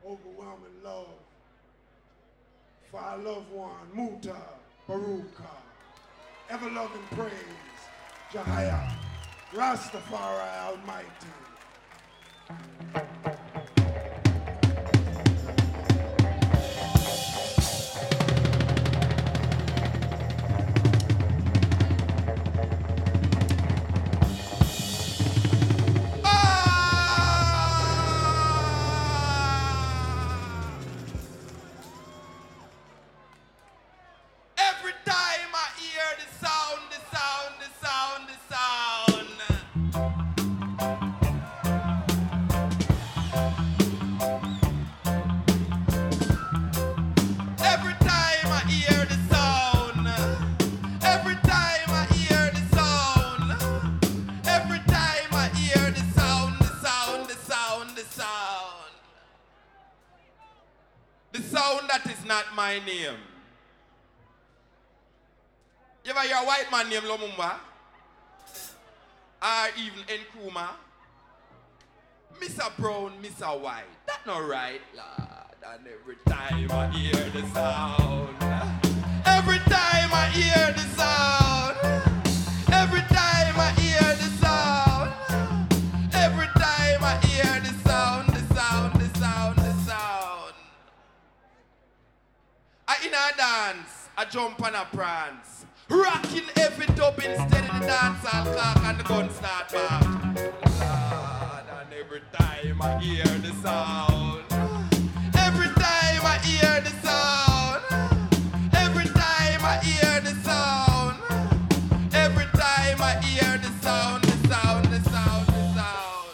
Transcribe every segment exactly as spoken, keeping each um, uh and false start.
overwhelming love for our loved one, Muta Baruka, ever-loving praise, Jahaya, Rastafari Almighty. My name. You ever hear a white man named Lumumba? Or even Nkrumah? Mister Brown, Mister White. That's not right, Lord. And every time I hear the sound, every time I hear the sound, every time I hear the sound, every time I hear the sound, the sound, the sound, the sound. I in a dance, I jump and a prance, rocking every dub instead of the dance I'll cock and the gun start back. Lord, and every time I hear the sound, every time I hear the sound, every time I hear the sound, every time I hear the sound, the sound, the sound, the sound.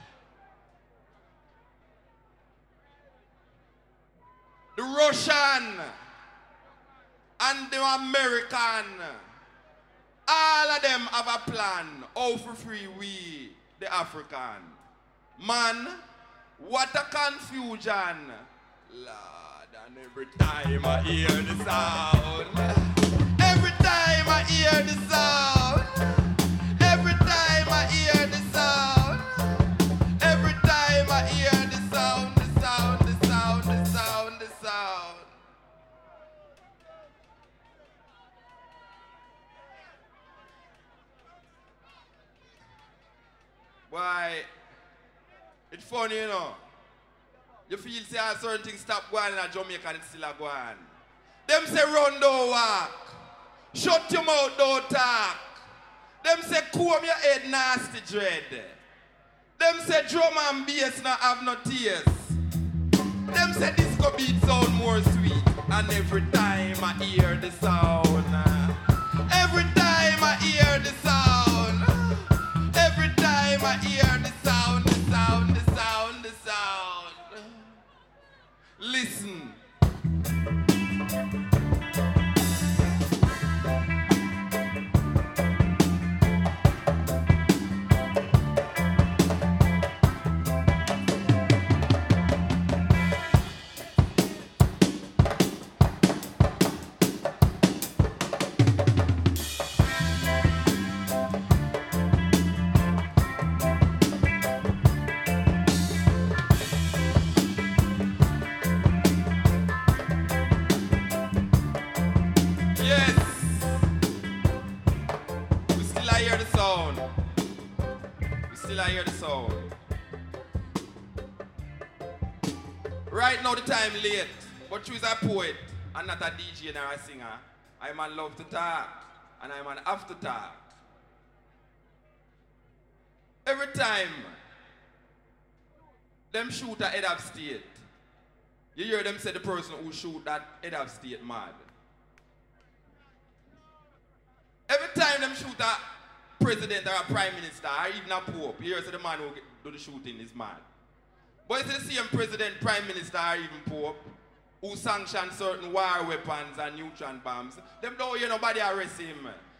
The Russian and the American, all of them have a plan how for free we, the African. Man, what a confusion. Lord, and every time I hear the sound, every time I hear the sound, every time I hear the sound, every time I hear the sound, the sound, the sound, the sound, the sound. Why, it's funny, you know. You feel say a certain things stop going in Jamaica and it's still a going. Them say run, don't walk. Shut your mouth, don't talk. Them say comb your head, nasty dread. Them say drum and bass not have no tears. Them say disco beat sound more sweet. And every time I hear the sound, every time I hear the sound, every time I hear the sound, the sound, the sound, the sound. Listen. Right now the time late, but she's a poet and not a D J nor a singer. I'm a love to talk and I'm an after talk. Every time them shoot a head of state, you hear them say the person who shoot that head of state mad. Every time them shoot a president or a prime minister or even a pope, you hear say the man who do the shooting is mad. But it's the same president, prime minister, or even pope, who sanction certain war weapons and neutron bombs. Them don't hear nobody arrest him.